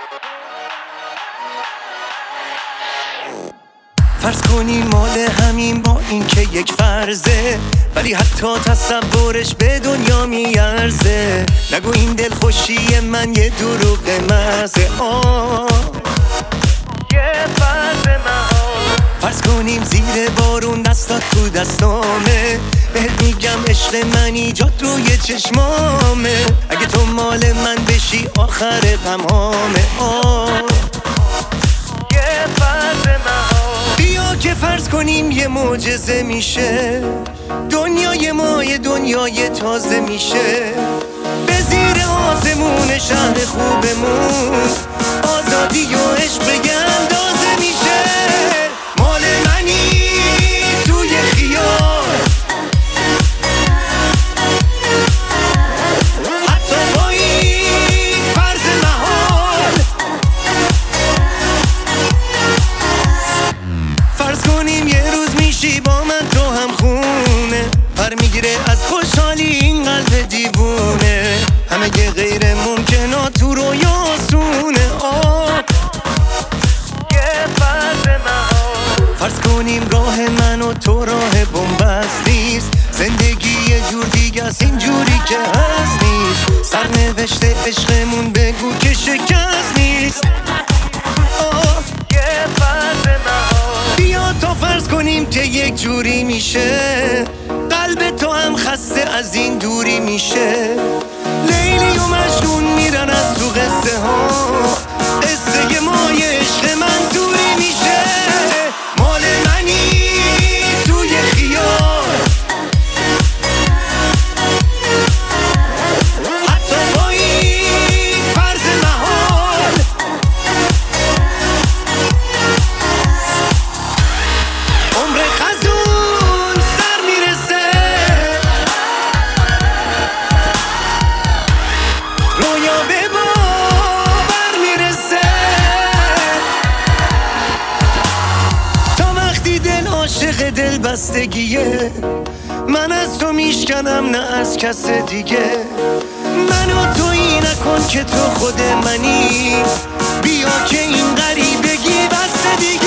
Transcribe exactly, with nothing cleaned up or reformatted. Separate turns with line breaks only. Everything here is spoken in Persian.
فرض کنیم مال همین با این که یک فرضه، ولی حتی تصورش به دنیا میارزه. نگو این دل خوشی من یه دروغ محضه. آه یه فرض محال. فرض کنیم زیر بارون دستات تو دستامه، بهت میگم عشق من ایجاد روی چشمامه. اگه تو مال من بشی آخر غمامه. آه یه فرض محال. بیا که فرض کنیم یه معجزه میشه، دنیای ما یه دنیای تازه میشه. به زیر آسمون شهر خوبمون آزادی و عشق یه اندازه میشه. مال منی توی خیال، حتی با این فرض محال. فرض کنیم یه روز میشی با من تو هم خونه، پر میگیره از خوشحالی این قلب دیوونه. همه یه غیر ممکنات تو رویا آسونه. آه یه فرض محال. فرض کنیم راه من و تو راه بنبست نیست، زندگی یه جور دیگه است اینجوری که هست نیست. سرنوشته عشقمون بگو که شکست نیست. آه یه فرض محال. بیا تا فرض کنیم که یک جوری میشه، قلب تو هم خسته از این دوری میشه. لیلی و مجنون میرن از تو قصه ها، قصه ما یه عشق منظوری میشه. مال منی توی خیال، حتی با این فرض محال. عمر خزون سر میرسه، رویا به باور میرسه. تا وقتی دل عاشق دل بستگیه، من از تو میشکنم نه از کس دیگه. منو تویی نکن که تو خود منی، بیا که این غریبگی بس دیگه.